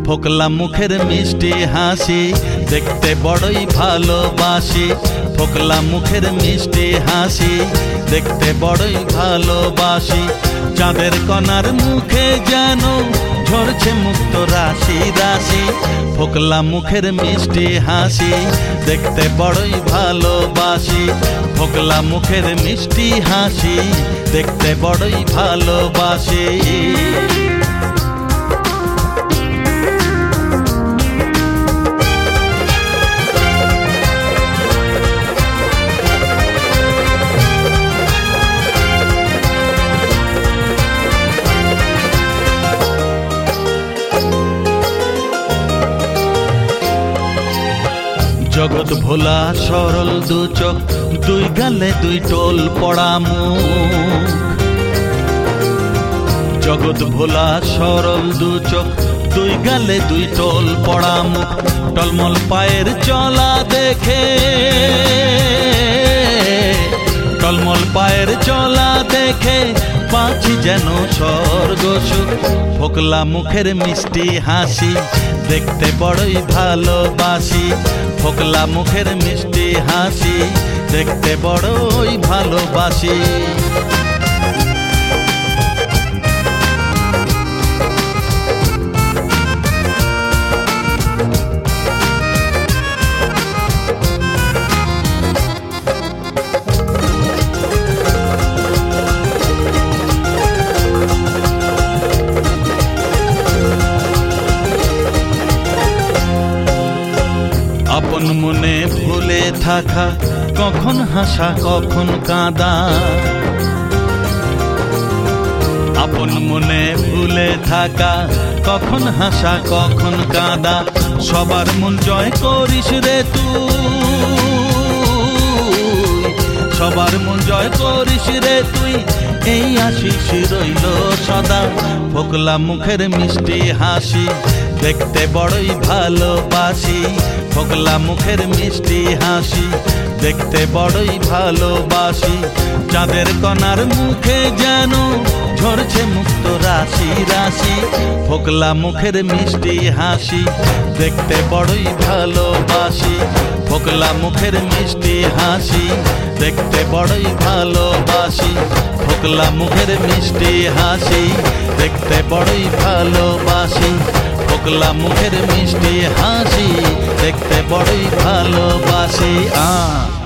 ফোকলা মুখের মিষ্টি হাসি দেখতে বড়ই ভালোবাসি। ফোকলা মুখের মিষ্টি হাসি দেখতে বড়ই ভালোবাসি। চাঁদের কণার মুখে যেন ঝরছে মুক্ত রাশি রাশি। ফোকলা মুখের মিষ্টি হাসি দেখতে বড়ই ভালোবাসি। ফোকলা মুখের মিষ্টি হাসি দেখতে বড়ই ভালোবাসি। জগৎ ভোলা সরল দু চোখ, দুই গালে দুই টোল পড়া মুখ। জগৎ ভোলা সরল দু চোখ, দুই গালে দুই টোল পড়া মুখ। টলমল পায়ের চলা দেখে, টলমল পায়ের চলা দেখে পাচ্ছি যেন স্বর্গ সুখ। ফোকলা মুখের মিষ্টি হাসি দেখতে বড়ই ভালোবাসি। ফোকলা মুখের মিষ্টি হাসি দেখতে বড়ই ভালোবাসি। আপন মনে ভুলে থাকা, কখন হাসা কখন কাঁদা। আপন মনে ভুলে থাকা, কখন হাসা কখন কাঁদা। সবার মন জয় করিস রে তুই, সবার মন জয় করিস রে তুই, এই আশিস রইল সদা। ফোকলা মুখের মিষ্টি হাসি দেখতে বড়ই ভালোবাসি। ফোকলা মুখের মিষ্টি হাসি দেখতে বড়ই ভালোবাসি। চাঁদের কণার মুখে যেন ঝরছে মুক্ত রাশি রাশি। ফোকলা মুখের মিষ্টি হাসি দেখতে বড়ই ভালোবাসি। ফোকলা মুখের মিষ্টি হাসি দেখতে বড়ই ভালোবাসি। ফোকলা মুখের মিষ্টি হাসি দেখতে বড়ই ভালোবাসি। ফোকলা মুখের মিষ্টি হাসি দেখতে বড়ই ভালোবাসি।